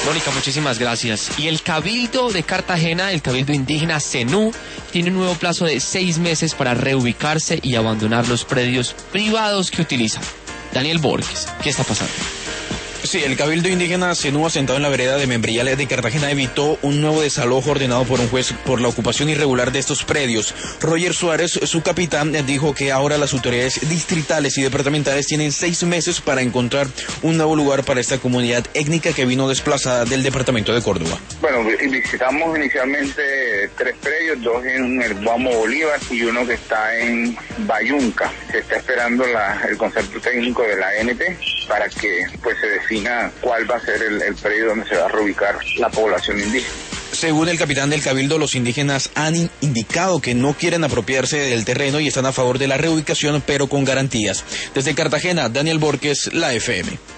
Mónica, muchísimas gracias. Y el Cabildo de Cartagena, el Cabildo Indígena CENU, tiene un nuevo plazo de 6 meses para reubicarse y abandonar los predios privados que utilizan. Daniel Borges, ¿qué está pasando? Sí, el Cabildo Indígena CENU, asentado en la vereda de Membriales de Cartagena, evitó un nuevo desalojo ordenado por un juez por la ocupación irregular de estos predios. Roger Suárez, su capitán, dijo que ahora las autoridades distritales y departamentales tienen 6 meses para encontrar un nuevo lugar para esta comunidad étnica que vino desplazada del departamento de Córdoba. Bueno, visitamos inicialmente 3 predios, 2 en el Guamo Bolívar y uno que está en Bayunca. Se está esperando el concepto técnico de la ANT para que pues se defina cuál va a ser el predio donde se va a reubicar la población indígena. Según el capitán del Cabildo, los indígenas han indicado que no quieren apropiarse del terreno y están a favor de la reubicación, pero con garantías. Desde Cartagena, Daniel Borges, La FM.